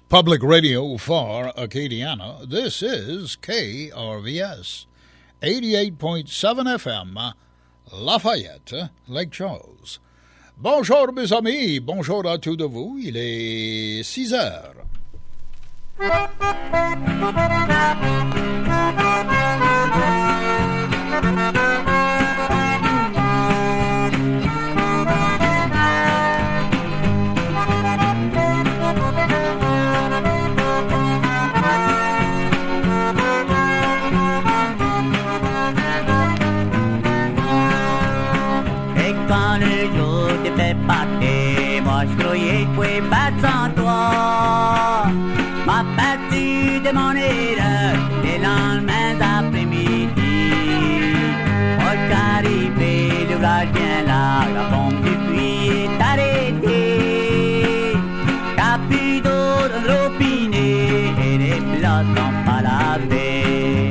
Public radio for Acadiana. This is KRVS 88.7 FM, Lafayette, Lake Charles. Bonjour mes amis, bonjour à tous de vous, il est 6 heures. Oui, pas sans toi. Ma partie de mon erreur, les lendemains après-midi. Moi, qu'arrivé, le gardien là, la pompe du puits est arrêtée. T'as plus d'eau dans le robinet et les plats sont pas lavés.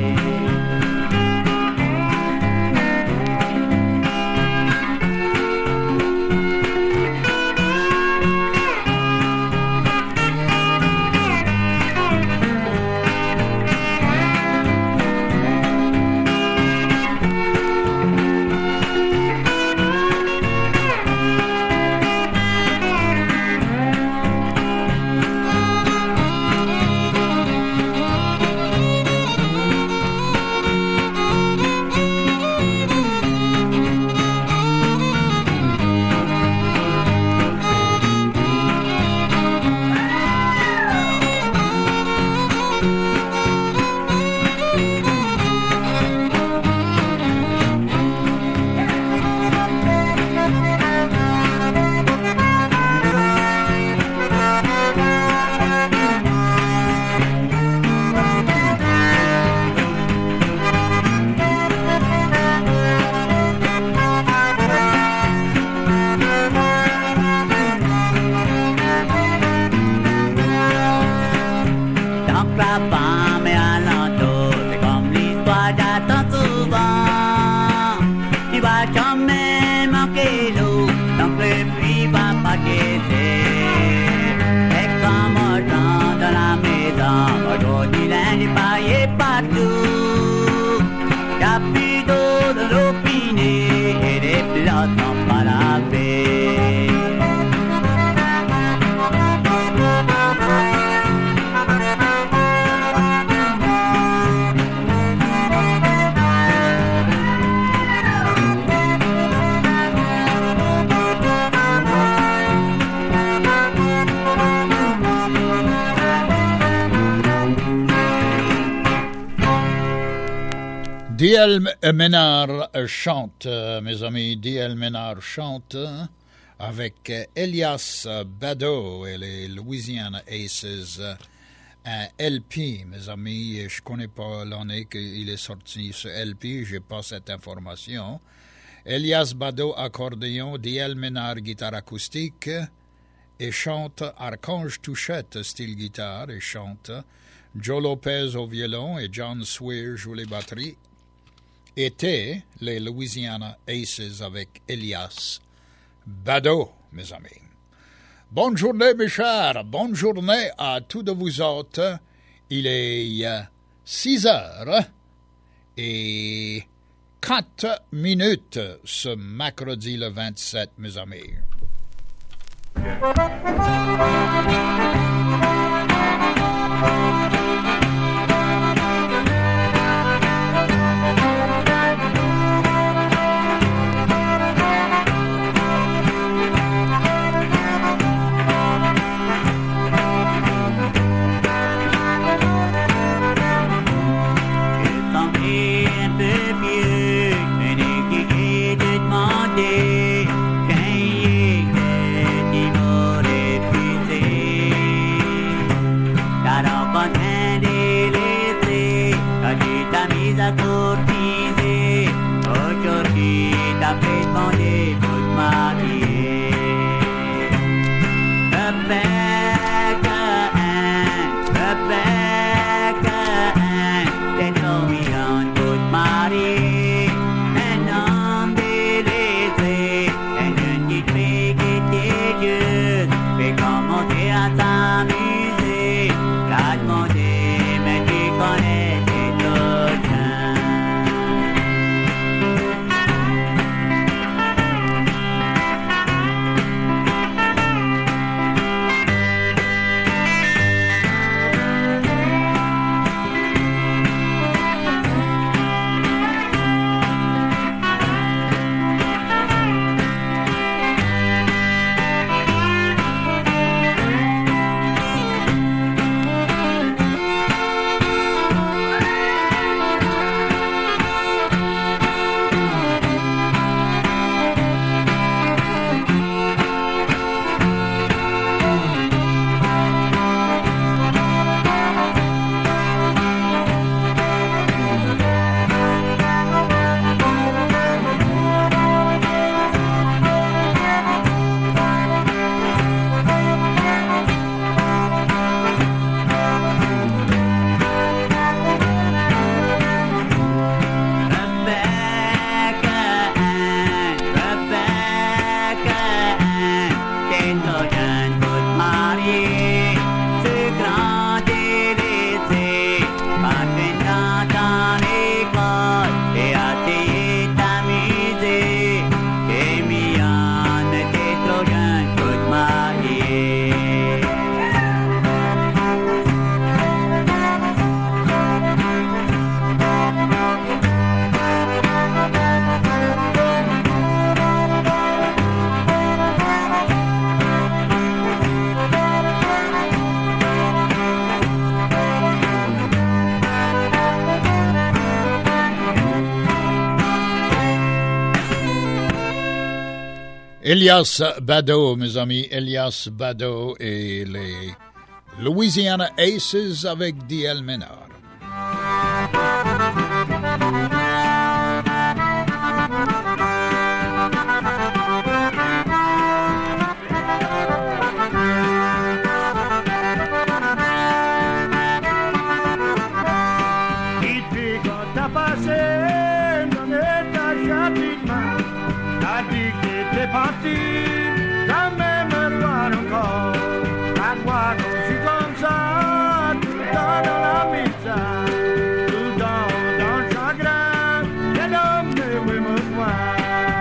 D.L. Ménard chante, mes amis. D.L. Ménard chante avec Elias Badeau et les Louisiana Aces. Un LP, mes amis. Je ne connais pas l'année qu'il est sorti ce LP. Je n'ai pas cette information. Elias Badeau, accordéon. D.L. Ménard, guitare acoustique. Et chante Archange Touchette, style guitare. Et chante Joe Lopez au violon et John Swear joue les batteries. Étaient les Louisiana Aces avec Elias Badeau, mes amis. Bonne journée, mes chers. Bonne journée à tous de vous autres. Il est 6 heures et 4 minutes ce mercredi le 27, mes amis. Commencer à s'amuser. Elias Bado, mes amis, Elias Bado et les Louisiana Aces avec D.L. Menard. Parti, jamais me voir encore. À quoi quand je suis comme ça, tout le temps dans la misère, tout le temps dans le chagrin, et l'homme ne veut me voir.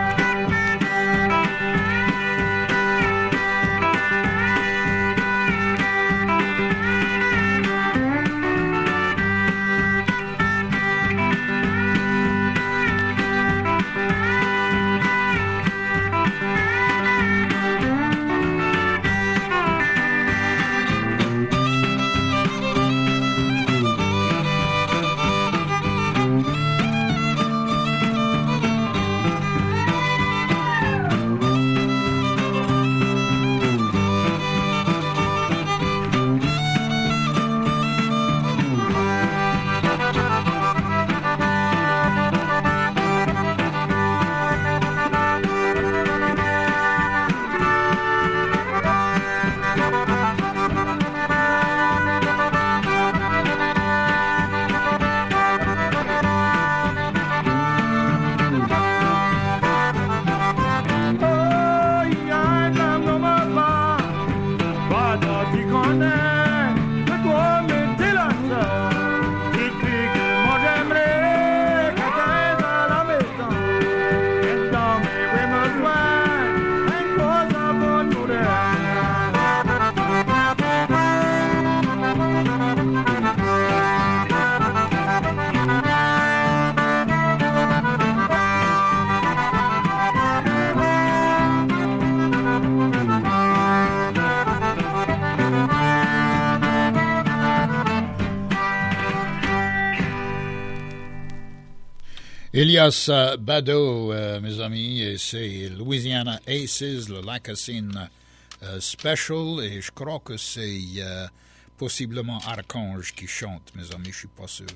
Elias Bado, mes amis, et c'est Louisiana Aces, le Lacassine Special, et je crois que c'est possiblement Archange qui chante, mes amis, je suis pas sûr.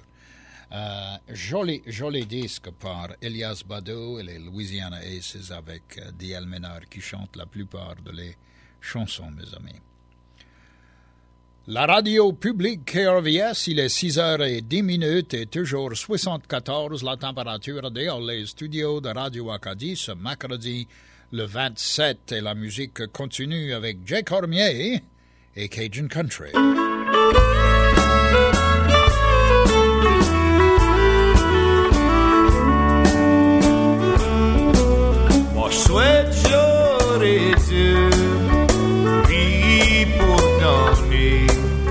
Joli disque par Elias Bado et les Louisiana Aces avec D.L. Menard qui chante la plupart de les chansons, mes amis. La radio publique KRVS, il est 6h10 et toujours 74 la température dans les studios de Radio Acadie ce mercredi le 27 et la musique continue avec Jay Cormier et Cajun Country. Moi je souhaite j'aurais dû vivre pour gagner.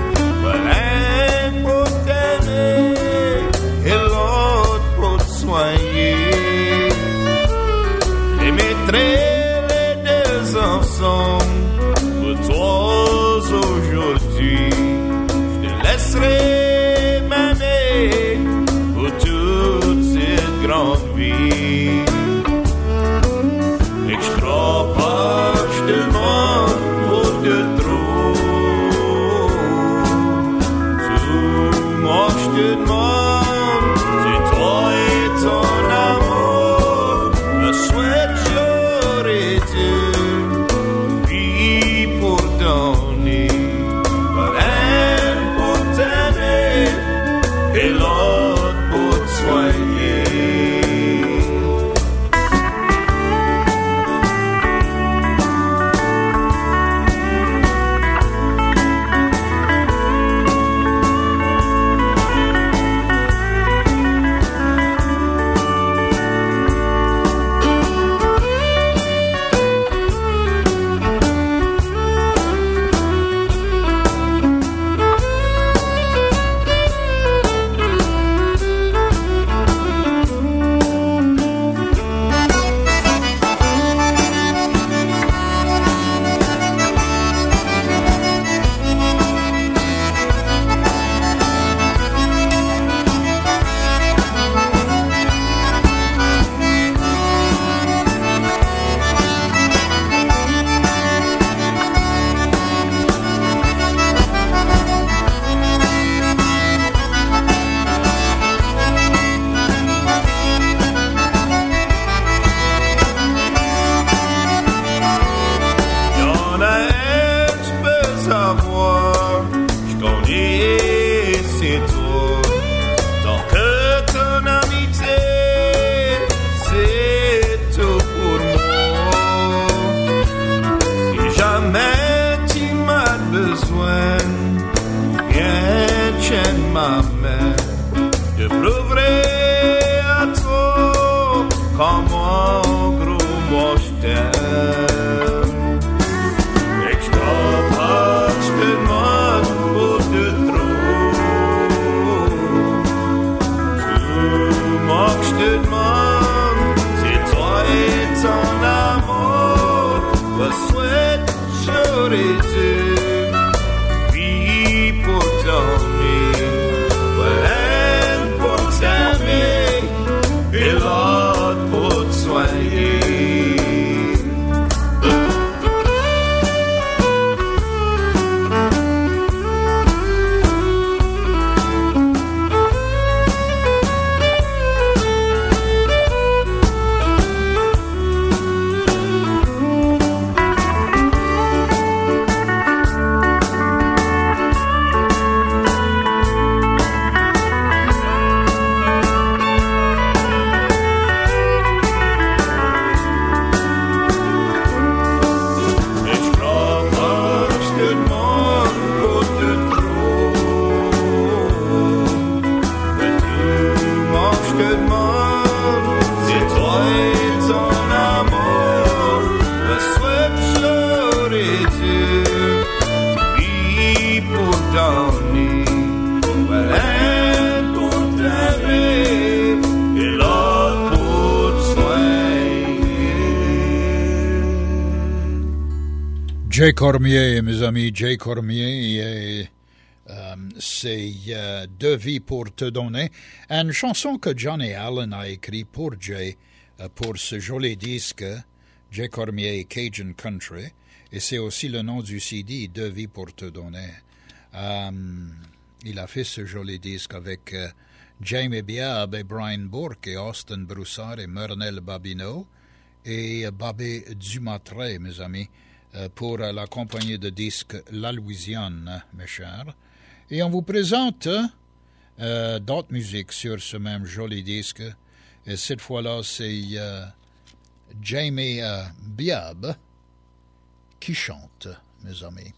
Les deux ensemble pour toi aujourd'hui, je te laisserai m'aimer pour toute cette grande vie. Et que je crois pas, je te demande pour de trop. Tout moi je te demande, c'est toi et ton amour. Je souhaite pour donner, but and pour t'aimer. ma main, je prouverai à toi comment gros moi je t'aime. Ik stap hartstikke voor de troon. Tu magst het man, c'est toi ton amour, was souhaite j'aurais-tu vie pour t'aimer, voilà pour t'aimer et l'autre pour te soigner. Jay Cormier, mes amis, Jay Cormier, c'est Deux vies pour te donner, une chanson que Johnny Allen a écrite pour Jay, pour ce joli disque, Jay Cormier Cajun Country, et c'est aussi le nom du CD, Deux vies pour te donner. Il a fait ce joli disque avec Jamie Biab et Brian Bourque et Austin Broussard et Mernel Babineau et Babé Dumatré, mes amis, pour la compagnie de disques La Louisiane, mes chers. Et on vous présente d'autres musiques sur ce même joli disque. Et cette fois-là, c'est Jamie Biab qui chante, mes amis.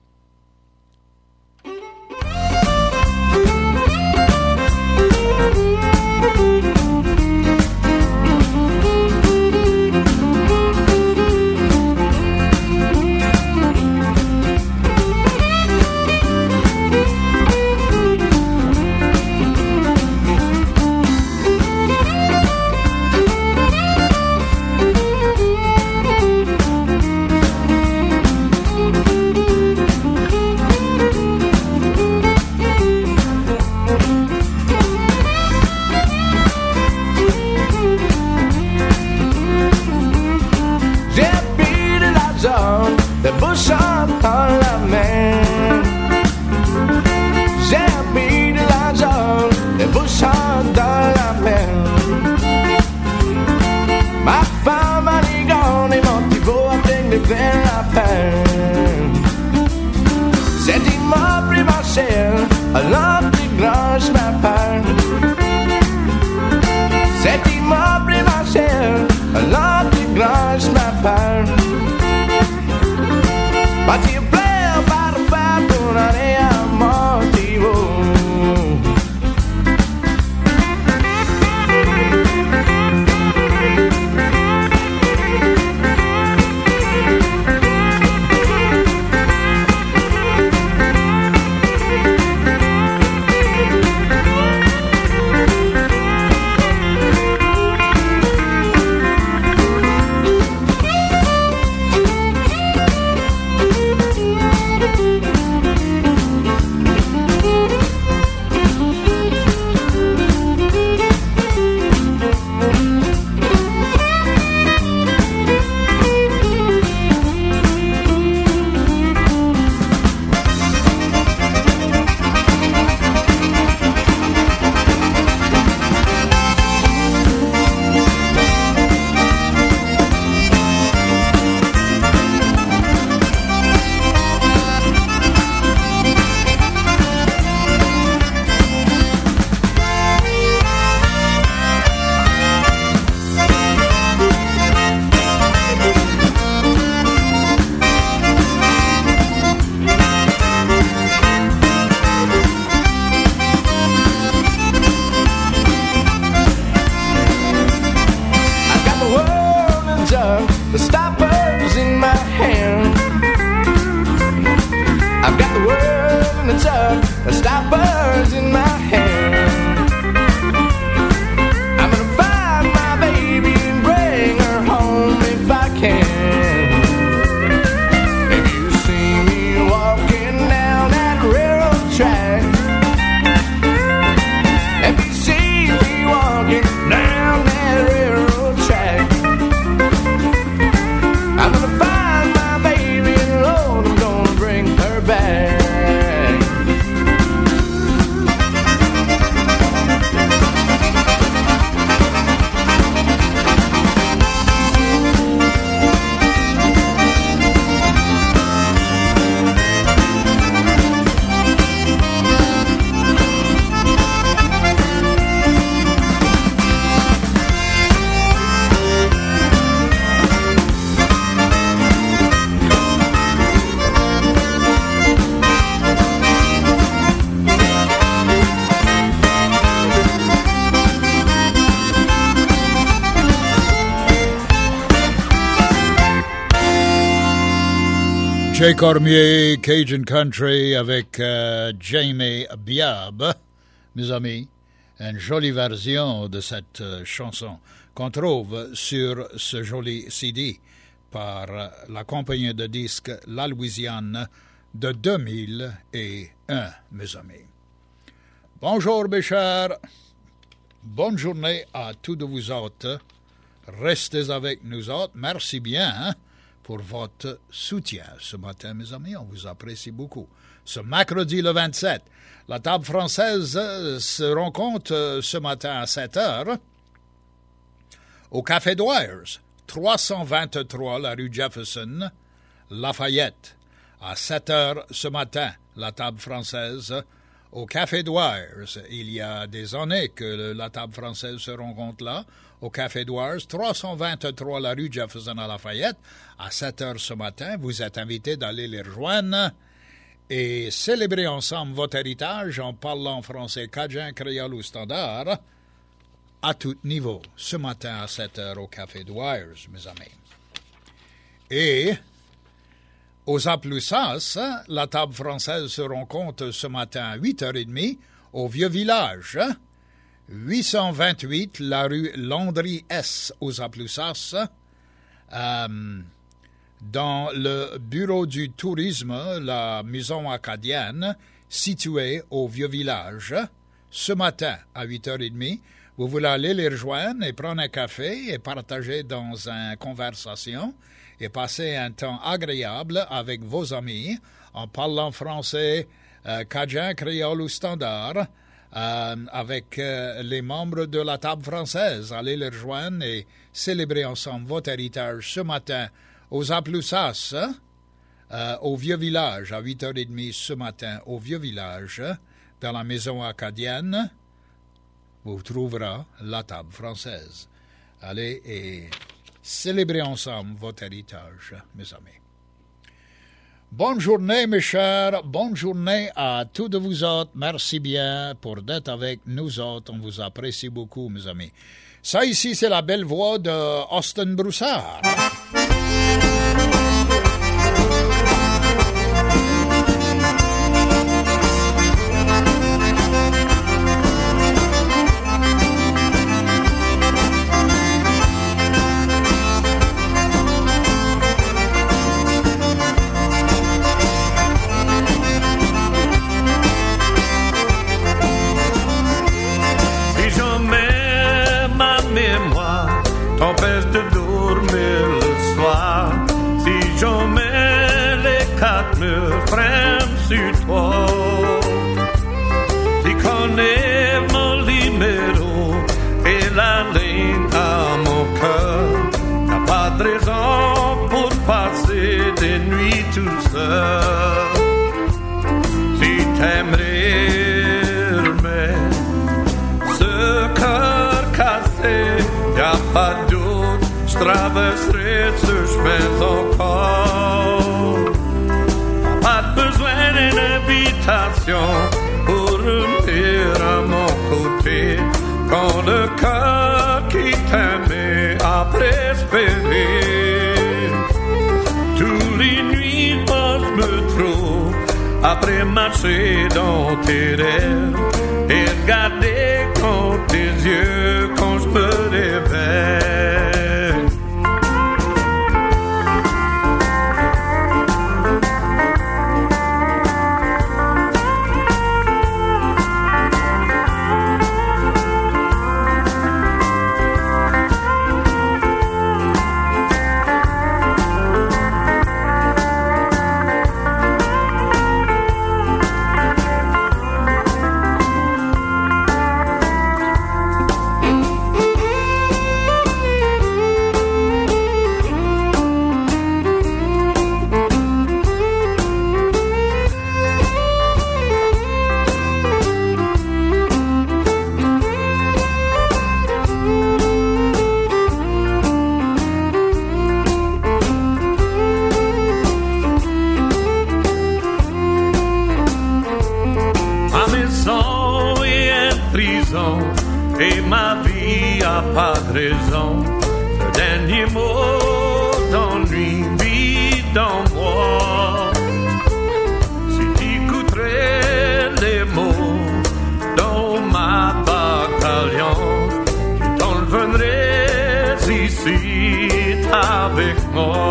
The bush on la mer. J'ai mis de l'argent, the bush dans la mer. Ma femme a ligone, mon tipo a prendre vers la peine. C'est immobile ma chère, à l'autre grange ma part. C'est immobile ma chère, à l'autre grange ma part. tub, the stopper's in my hand. I've got the world in the tub, the stopper's in my hand. I'm gonna find my baby and bring her home if I can. If you see me walking down that railroad track, if you see me walking down that railroad track, I'm gonna find my baby and Lord, I'm gonna bring her back. Jay Cormier, Cajun Country avec Jamie Biab, mes amis, une jolie version de cette chanson qu'on trouve sur ce joli CD par la compagnie de disques La Louisiane de 2001, mes amis. Bonjour mes chers, bonne journée à tous de vous autres, restez avec nous autres, merci bien pour votre soutien ce matin, mes amis. On vous apprécie beaucoup. Ce mercredi le 27, la table française se rencontre ce matin à 7 heures au Café Dwyers, 323 la rue Jefferson, Lafayette. À 7 heures ce matin, la table française au Café Dwyers. Il y a des années que la table française se rencontre là, au Café Dwyers, 323 la rue Jefferson à Lafayette, à 7 heures ce matin. Vous êtes invités d'aller les rejoindre et célébrer ensemble votre héritage en parlant français, cajun, créole ou standard à tout niveau. Ce matin à 7 heures au Café Dwyers, mes amis. Et aux Aploussas, la table française se rencontre ce matin à 8h30 au Vieux Village, 828 la rue Landry-S aux Aploussas, dans le bureau du tourisme, la maison acadienne, située au Vieux Village, ce matin à 8h30. Vous voulez aller les rejoindre et prendre un café et partager dans une conversation et passer un temps agréable avec vos amis en parlant français, cajun, créole ou standard, avec les membres de la table française. Allez les rejoindre et célébrer ensemble votre héritage ce matin aux Aploussas, au Vieux Village, à 8h30 ce matin au Vieux Village, dans la maison acadienne. Vous trouverez la table française. Allez et célébrez ensemble votre héritage, mes amis. Bonne journée, mes chers. Bonne journée à tous de vous autres. Merci bien pour d'être avec nous autres. On vous apprécie beaucoup, mes amis. Ça ici, c'est la belle voix de Austin Broussard. T'empêche de dormir le soir. Si jamais les quatre murs freinent sur toi, tu connais mon numéro et la ligne à mon cœur. T'as pas de raison pour passer des nuits tout seul. Si t'aimerais remettre ce cœur cassé, y'a pas doute, je traverserai ce chemin encore. Pas besoin d'une invitation pour revenir à mon côté. Quand le cœur qui t'aimait a préféré. après marcher dans tes rêves et regarder dans tes yeux quand je me réveille. Et ma vie a pas de raison. Le dernier mot d'ennui vit dans moi. Si tu écouterais les mots dans ma bataillon, tu t'enlèverais ici avec moi.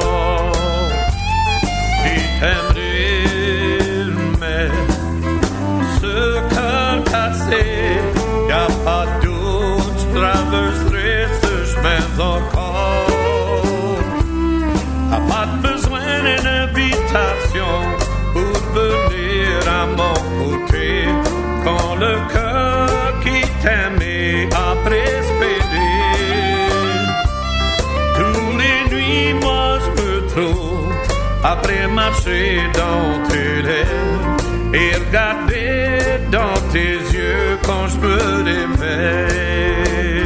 Tu t'aimerais, mais ce cœur cassé, y'a pas de doute, je traverserai ce chemin encore. T'as pas besoin d'une invitation pour venir à mon côté quand le cœur qui t'aimait a espérer. Tous les nuits, moi je me trouve après marcher dans tes lèvres et regarder dans tes yeux quand je me réveille.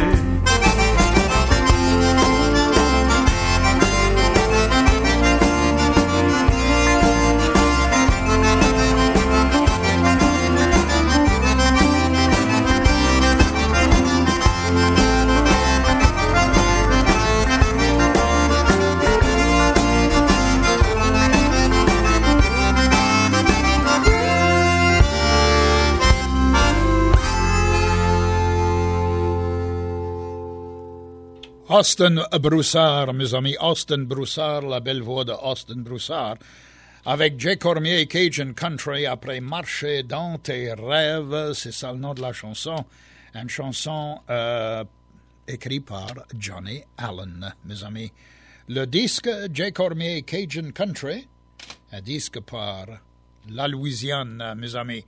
Austin Broussard, mes amis, Austin Broussard, la belle voix de Austin Broussard, avec Jay Cormier, Cajun Country, après Marcher dans tes rêves, c'est ça le nom de la chanson, une chanson écrite par Johnny Allen, mes amis. Le disque Jay Cormier, Cajun Country, un disque par la Louisiane, mes amis.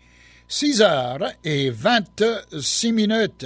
6h26.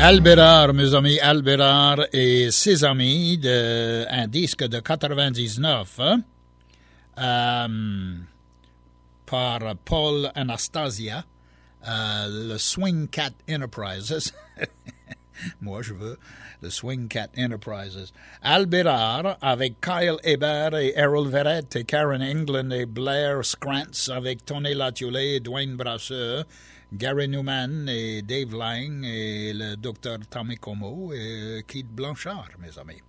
Albérard, mes amis, Albérard et ses amis, un disque de 99 par Paul Anastasia, le Swing Cat Enterprises. Moi, je veux le Swing Cat Enterprises. Albérard avec Kyle Hebert et Errol Verrett et Karen England et Blair Scrantz avec Tony Latulet et Dwayne Brasseur, Gary Newman et Dave Lang et le docteur Tommy Como et Keith Blanchard, mes amis.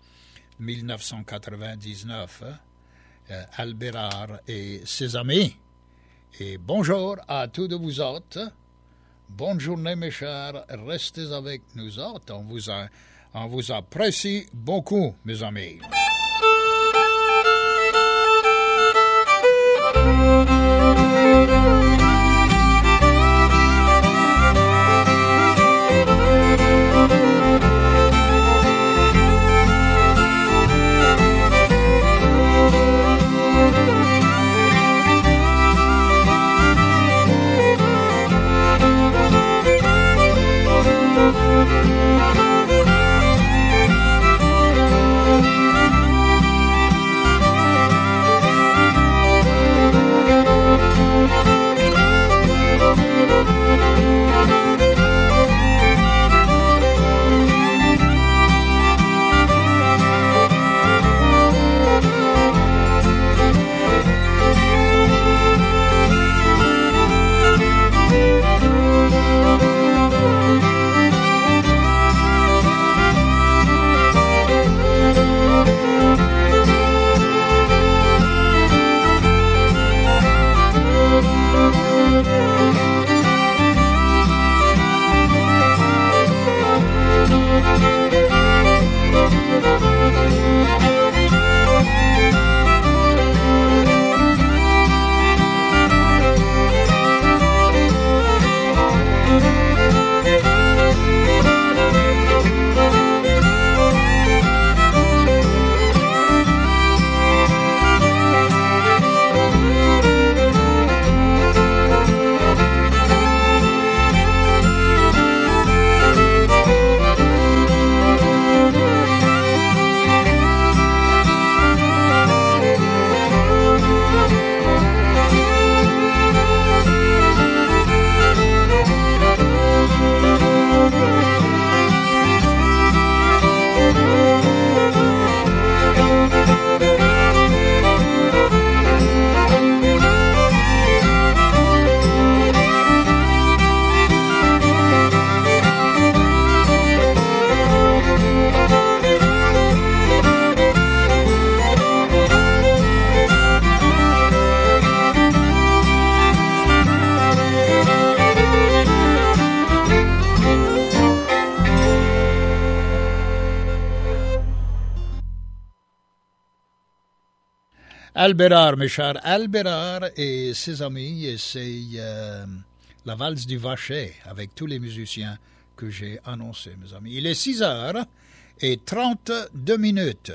1999, Albérard et ses amis. Et bonjour à tous de vous autres. Bonne journée, mes chers. Restez avec nous autres. On vous apprécie beaucoup, mes amis. Albérard, mes chers, Albérard et ses amis, et c'est la valse du Vacher avec tous les musiciens que j'ai annoncés, mes amis. Il est 6h32.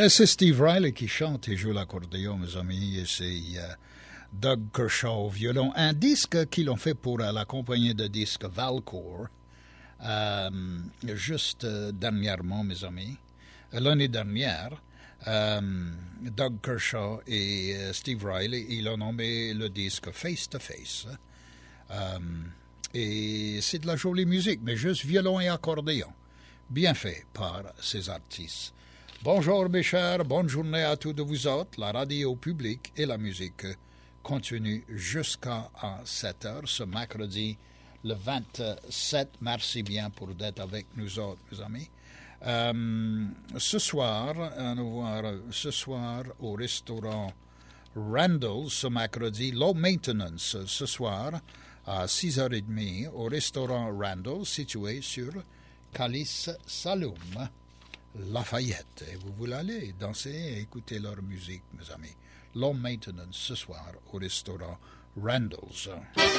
C'est Steve Riley qui chante et joue l'accordéon, mes amis, et c'est Doug Kershaw au violon. Un disque qu'ils ont fait pour la compagnie de disques Valcourt, juste dernièrement, mes amis. L'année dernière, Doug Kershaw et Steve Riley, ils ont nommé le disque Face to Face. Et c'est de la jolie musique, mais juste violon et accordéon. Bien fait par ces artistes. Bonjour mes chers, bonne journée à tous de vous autres. La radio publique et la musique continue jusqu'à 7 heures ce mercredi le 27. Merci bien pour d'être avec nous autres, mes amis. Ce soir au restaurant Randall, ce mercredi, Low Maintenance, ce soir à 6h30 au restaurant Randall, situé sur Calice Saloum, Lafayette. Et vous voulez aller danser et écouter leur musique, mes amis. Low Maintenance ce soir au restaurant Randall's.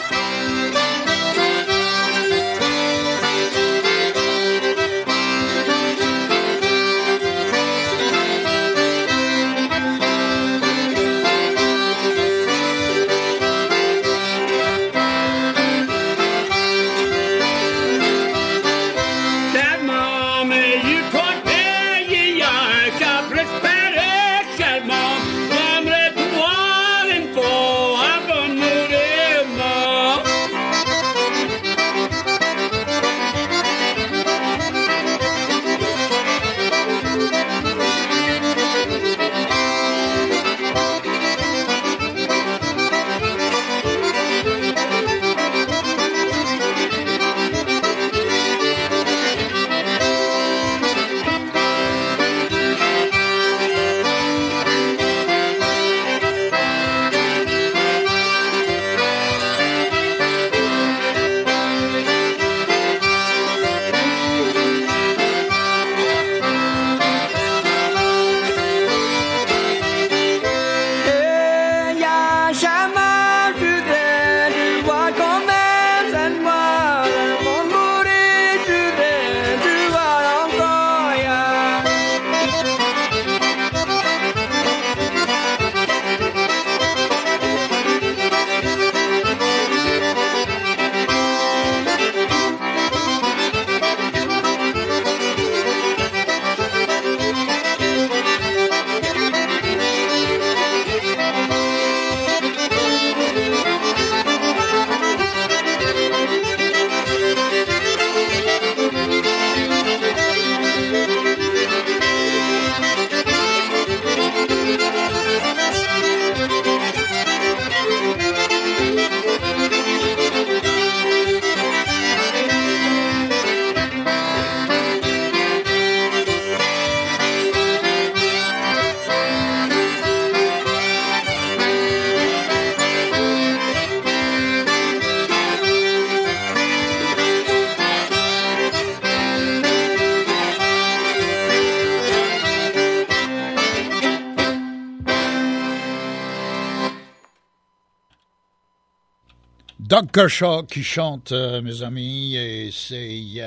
Doug Kershaw qui chante, mes amis, et c'est,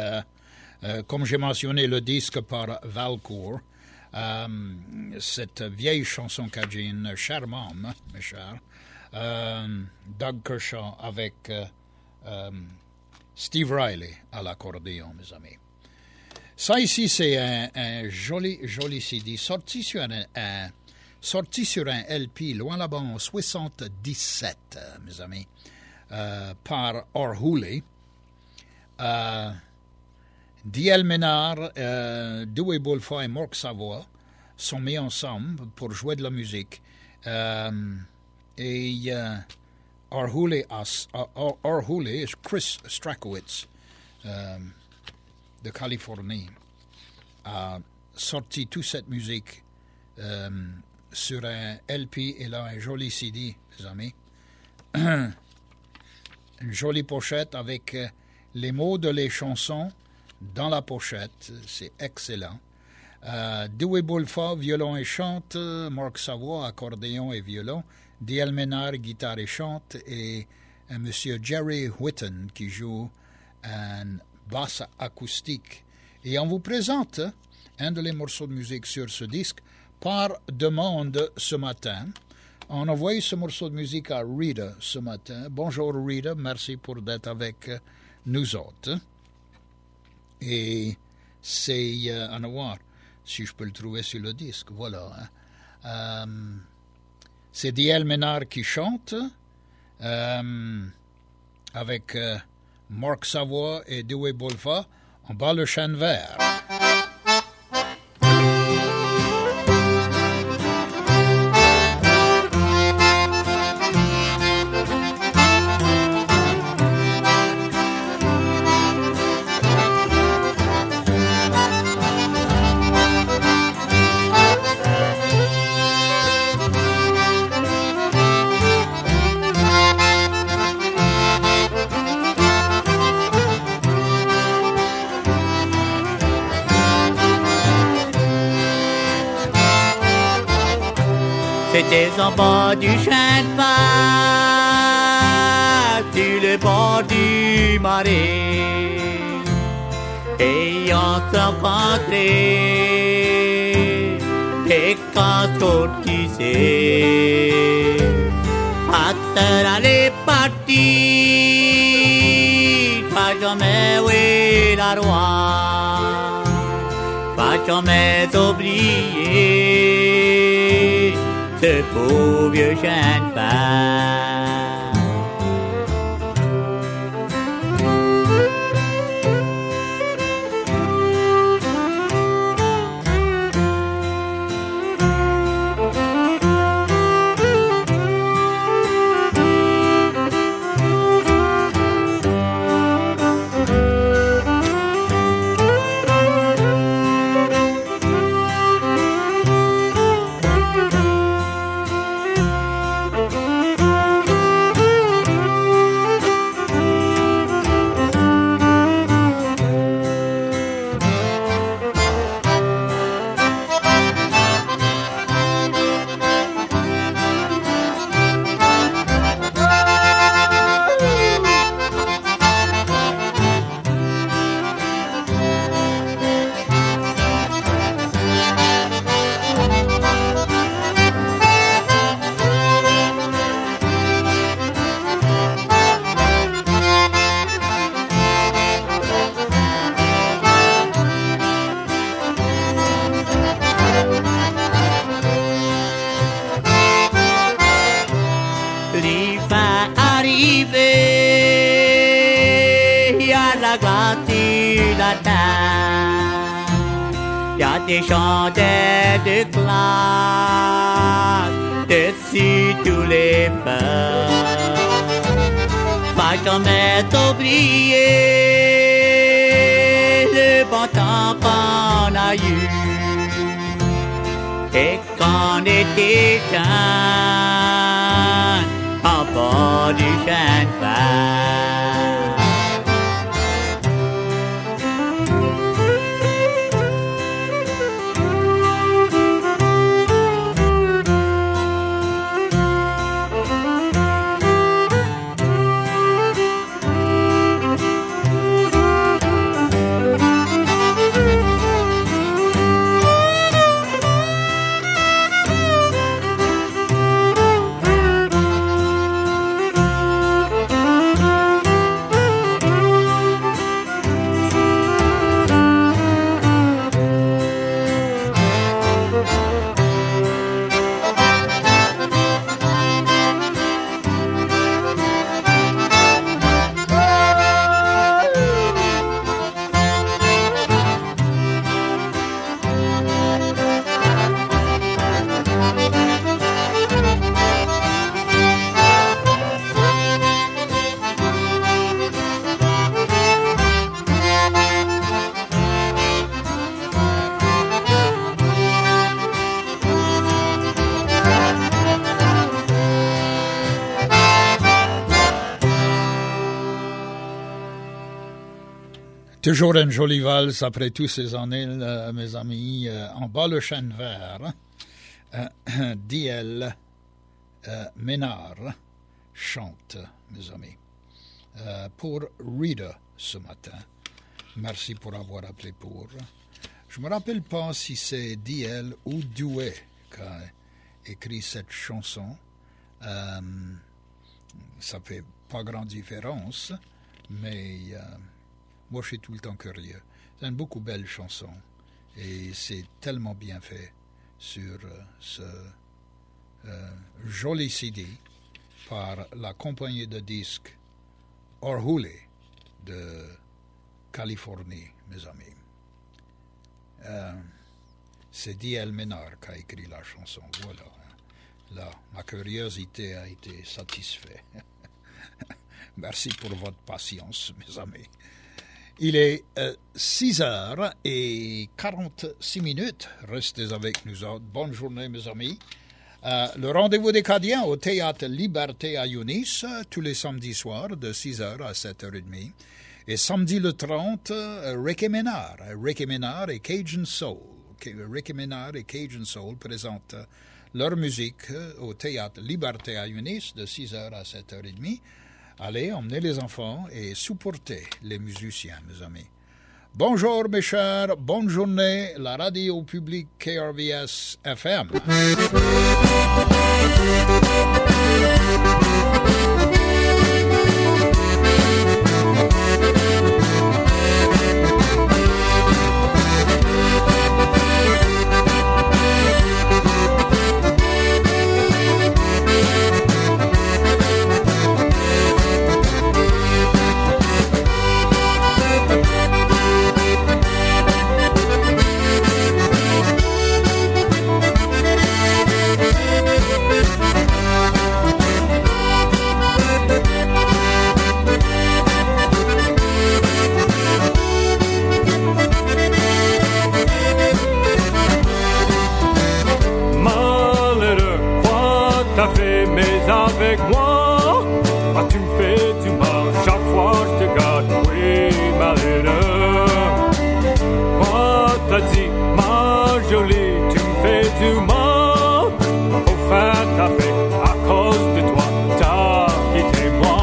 comme j'ai mentionné, le disque par Valcourt. Cette vieille chanson cajun charmante, mes chers. Doug Kershaw avec Steve Riley à l'accordéon, mes amis. Ça ici, c'est un joli CD sorti sur un LP loin là-bas en 77, mes amis. Par Orhuli. D.L. Ménard, Dewey Boulefort et Marc Savoie sont mis ensemble pour jouer de la musique. Et Orhuli, Chris Strakowitz de Californie, a sorti toute cette musique sur un LP et là un joli CD, mes amis. Une jolie pochette avec les mots de les chansons dans la pochette. C'est excellent. Dewey Boulefort, violon et chante. Marc Savoie, accordéon et violon. D.L. Ménard, guitare et chante. Et Monsieur Jerry Whitten qui joue un basse acoustique. Et on vous présente un de les morceaux de musique sur ce disque par demande ce matin. On a envoyé ce morceau de musique à Rita ce matin. Bonjour Rita, merci pour d'être avec nous autres. Et c'est, à voir si je peux le trouver sur le disque, voilà. C'est D.L. Ménard qui chante avec Marc Savoie et Dewey Bolfa en bas le chêne vert. C'était en bas du chêne vert, sur le bord du marais, et on se rencontrait, et quand on disait, acteur allait partir, pas jamais oui la roi, pas jamais oublier ce beau vieux chêne vert. Des chandelles de glace dessus tous les feux. Pas jamais oublier le bon temps qu'on a eu. Et qu'on était jeunes en bord du chêne vert. Toujours une jolie valse après toutes ces années, mes amis, en bas le chêne vert. D.L. Ménard chante, mes amis, pour Rita ce matin. Merci pour avoir appelé pour. Je me rappelle pas si c'est D.L. ou Dewey a écrit cette chanson. Ça fait pas grande différence, mais moi je suis tout le temps curieux. C'est une beaucoup belle chanson et c'est tellement bien fait sur ce joli CD par la compagnie de disques Orhule de Californie, mes amis. C'est D.L. Menard qui a écrit la chanson. Voilà. Là, ma curiosité a été satisfaite. Merci pour votre patience, mes amis. Il est 6h46. Restez avec nous autres. Bonne journée, mes amis. Le rendez-vous des Cadiens au Théâtre Liberté à Yunis, tous les samedis soirs, de 6h à 7h30. Et samedi le 30, Ricky Ménard et Cajun Soul. Ricky Ménard et Cajun Soul présentent leur musique au Théâtre Liberté à Yunis, de 6h à 7h30. Allez, emmenez les enfants et supportez les musiciens, mes amis. Bonjour, mes chers, bonne journée, la radio publique KRVS FM. Avec moi, tu me fais du mal, chaque fois je te garde, oui, malheureux. Moi, t'as dit, ma jolie, tu me fais du mal, au fin t'as fait, à cause de toi, t'as quitté moi.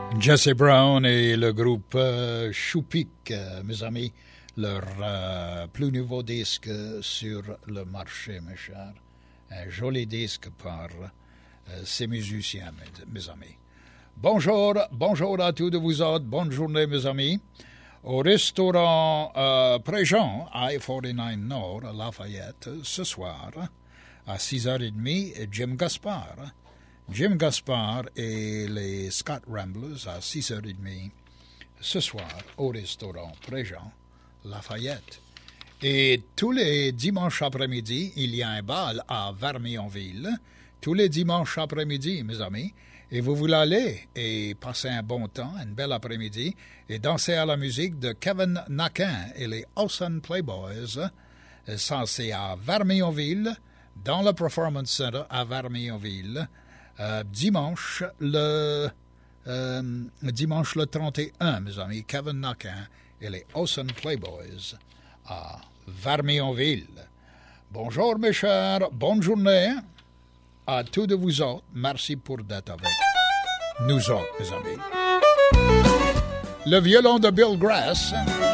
Jesse Brown et le groupe Choupik, mes amis, leur plus nouveau disque sur le marché, mes chers. Un joli disque par ces musiciens, mes amis. Bonjour à tous de vous autres, bonne journée, mes amis. Au restaurant Préjean, I-49 Nord, à Lafayette, ce soir, à 6h30, Jim Gaspard. Jim Gaspard et les Scott Ramblers à 6h30 ce soir au restaurant Préjean, Lafayette. Et tous les dimanches après-midi, il y a un bal à Vermionville. Tous les dimanches après-midi, mes amis. Et vous voulez aller et passer un bon temps, un bel après-midi, et danser à la musique de Kevin Naquin et les Awesome Playboys. Ça, c'est à Vermionville, dans le Performance Center à Vermionville. Dimanche le 31, mes amis, Kevin Naquin et les Awesome Playboys à Vermionville. Bonjour mes chers, bonne journée à tous de vous autres. Merci pour d'être avec nous autres, mes amis. Le violon de Bill Grass.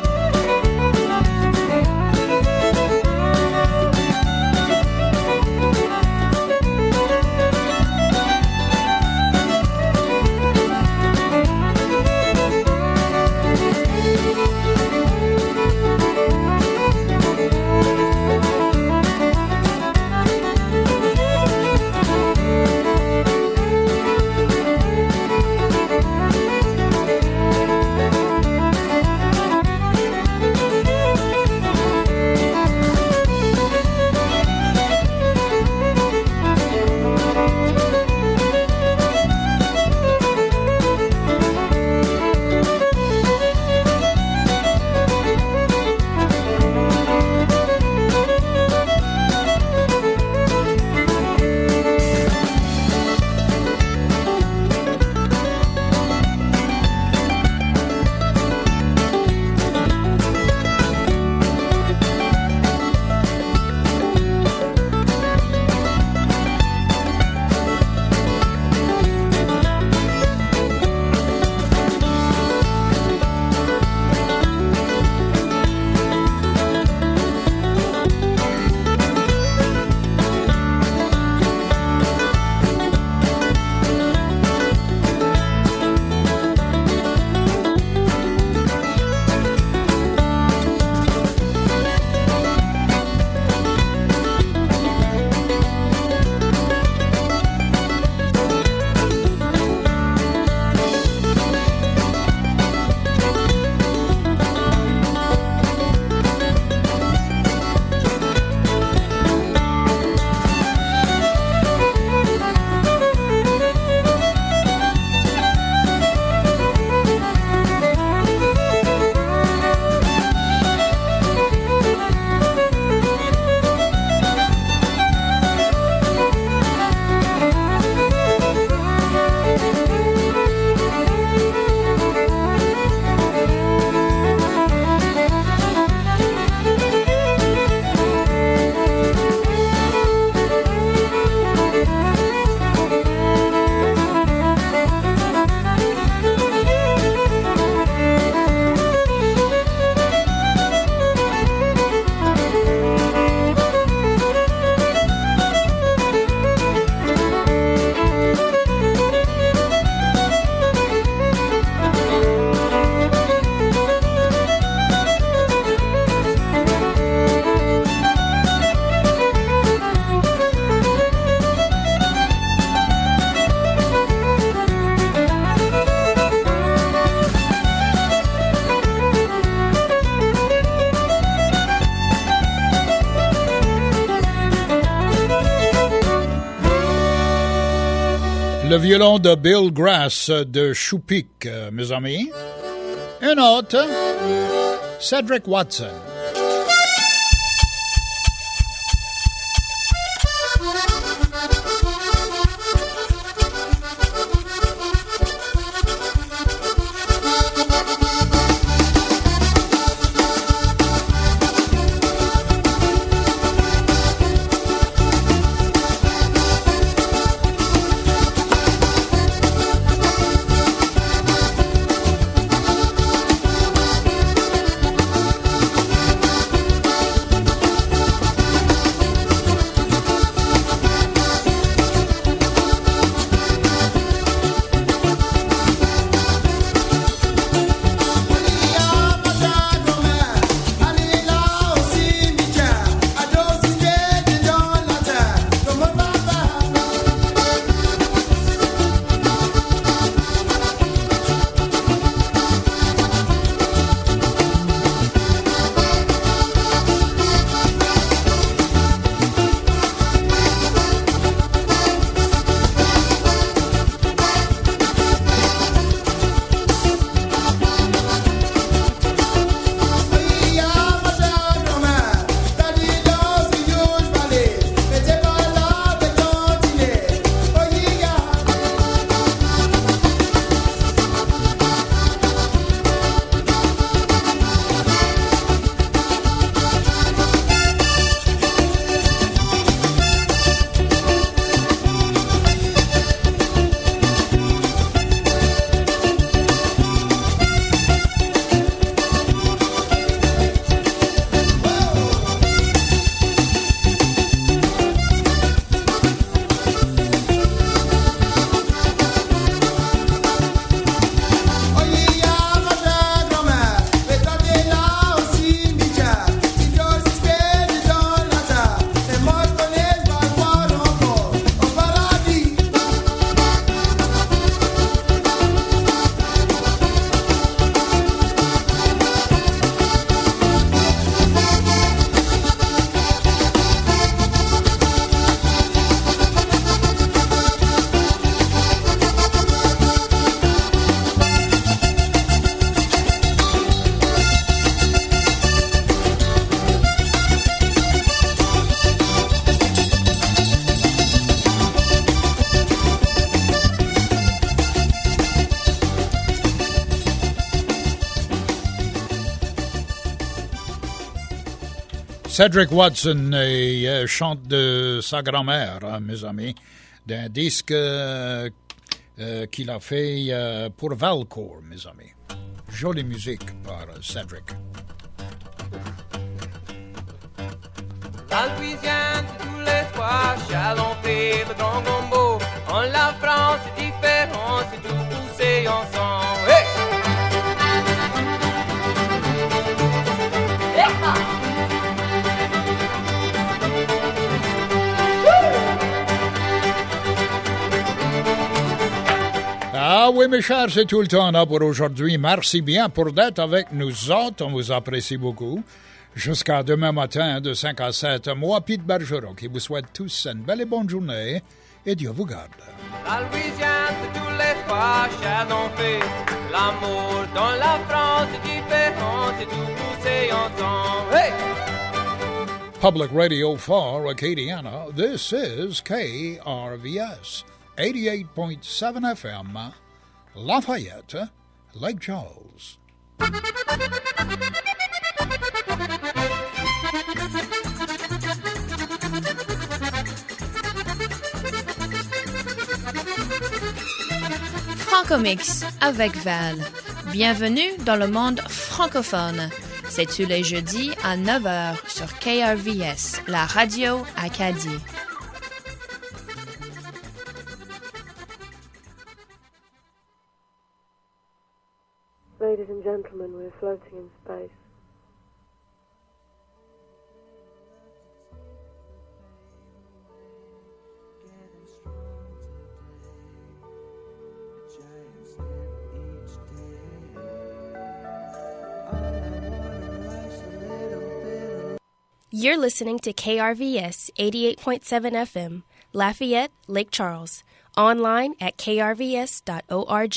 Le violon de Bill Grass de Choupik, mes amis. Un autre, Cedric Watson. Cedric Watson chante de sa grand-mère, hein, mes amis, d'un disque qu'il a fait pour Valcourt, mes amis. Jolie musique par Cedric. La Louisiane, c'est tous les soirs, chalonté, le grand gombo. En la France, c'est différent, c'est tout poussé ensemble. Hey! Ah oui, mes chers, c'est tout le temps là pour aujourd'hui. Merci bien pour d'être avec nous autres. On vous apprécie beaucoup. Jusqu'à demain matin de 5 à 7, moi, Pete Bergeron, qui vous souhaite tous une belle et bonne journée. Et Dieu vous garde. La Louisiane, c'est tous les soirs, chardon fait. L'amour dans la France, c'est différent, c'est tout poussé ensemble. Hey! Public Radio for Acadiana, this is KRVS 88.7 FM, Lafayette, Lake Charles. Francomix avec Val. Bienvenue dans le monde francophone. C'est tous les jeudis à 9h sur KRVS, la radio Acadie. Ladies and gentlemen, we're floating in space. You're listening to KRVS 88.7 FM, Lafayette, Lake Charles. Online at krvs.org.